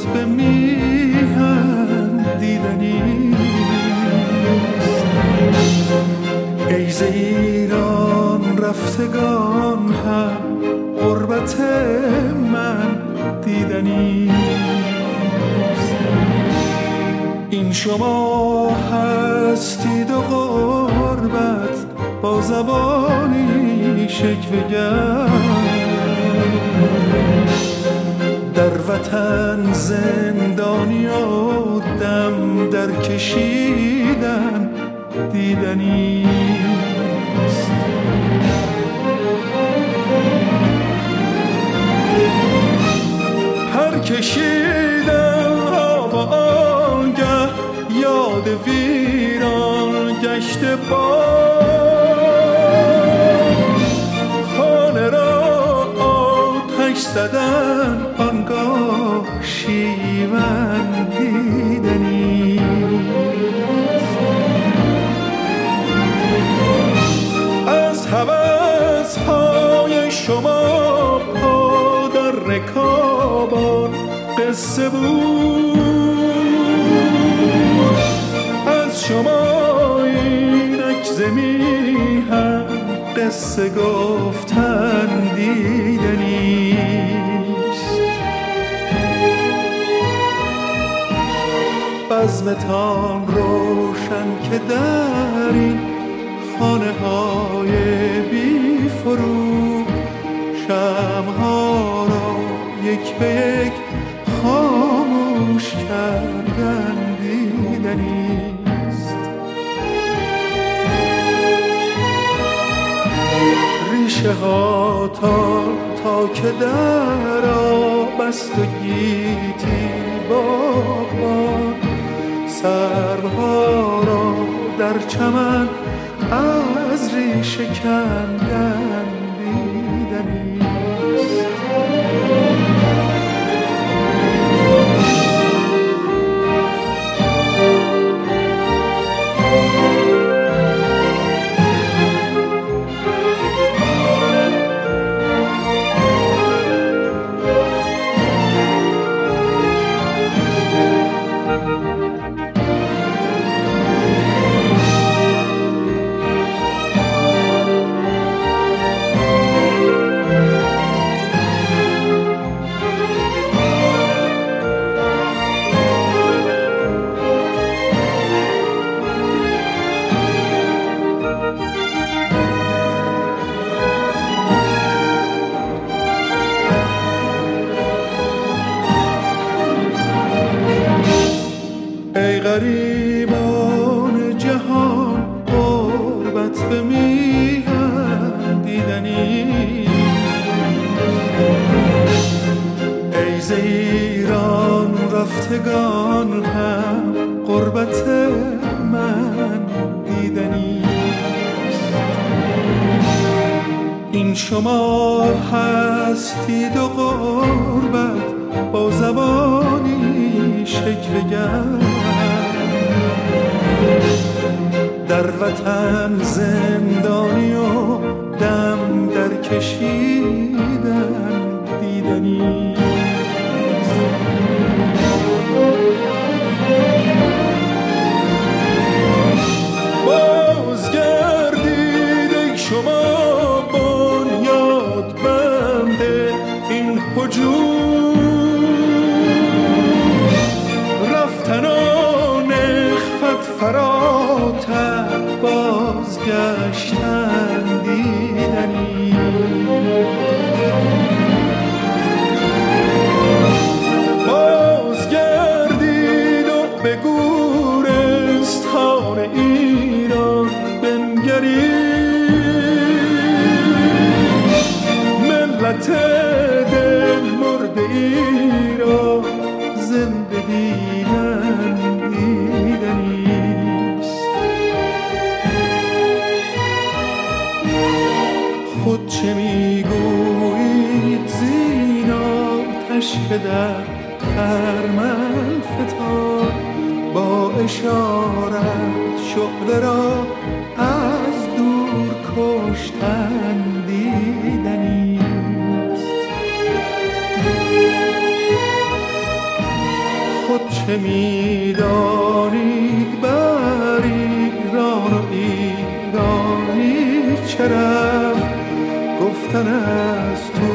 به میهن دیدنی. ای ز ایران رفتگان هم غربت من دیدنی. این شما هستید و غربت با زبانی شکوه‌گر، در وطن زندانی و دم در کشیدن دیدنیست. هر کشیدن آب آنگه یاد ویران گشته با خانه را آتش زدن آنگاه شیون دیدنی. از هوس‌های شما پا در رکابان قصه بود، از شما اینک ز میهن قصه گفتن دیدنیست. بزمتان روشن که در این خانه های بی فروغ شمع‌ها را یک به یک خاموش کردن دیدنیست. ریشه ها تا که در آب است و گیتی باغبان سرها را در چمن از ریشه کندن دیدنیست. غریبان جهان غربت به میهن دیدنی. ای ز ایران رفتگان هم غربت من دیدنی. این شما هستید و غربت با زبانی شکوه‌گر، در وطن زندانی و دم در کشیدن دیدنی. بازگردید ای شما بنیاد بند این هجوم، رفتنان اخفت فراتر بازگشتن دیدنی. بازگردید و به گورستان ایران بنگرید، ملت دل مرده ای را زنده دیدن دیدنیست. خود چه میگویید زین آتش که در خرمن فتاد، با اشارت شعله را از دور کشتن دیدنیست. چه می‌دانید بر ایران و ایرانی چه رفت گفتن از تو